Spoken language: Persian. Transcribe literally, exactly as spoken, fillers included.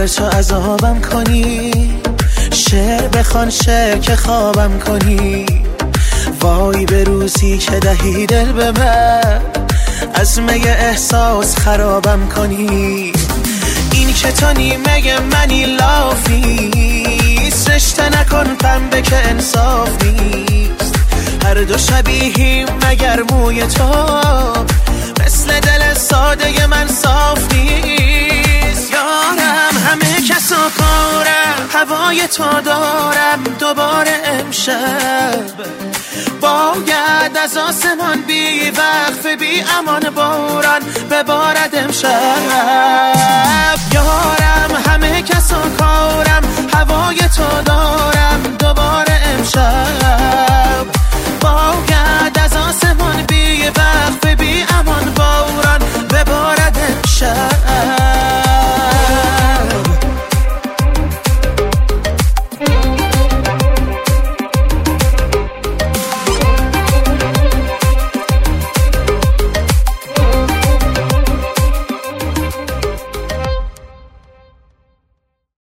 بر تو عذابم کنی، شعر بخوان شعر که خوابم کنی. وای به روزی که دهی دل به من، از می احساس خرابم کنی. این که تو نیمه منی لافیست، رشته نکن پنبه که انصاف نیست. هر دو شبیهیم مگر موی تو، مثل دل ساده من صاف نیست. یارم همه کس و کارم، هوای تو دارم دوباره امشب. باید از آسمان بی وقف بی امان باران ببارد امشب. یارم همه کس و کارم، هوای تو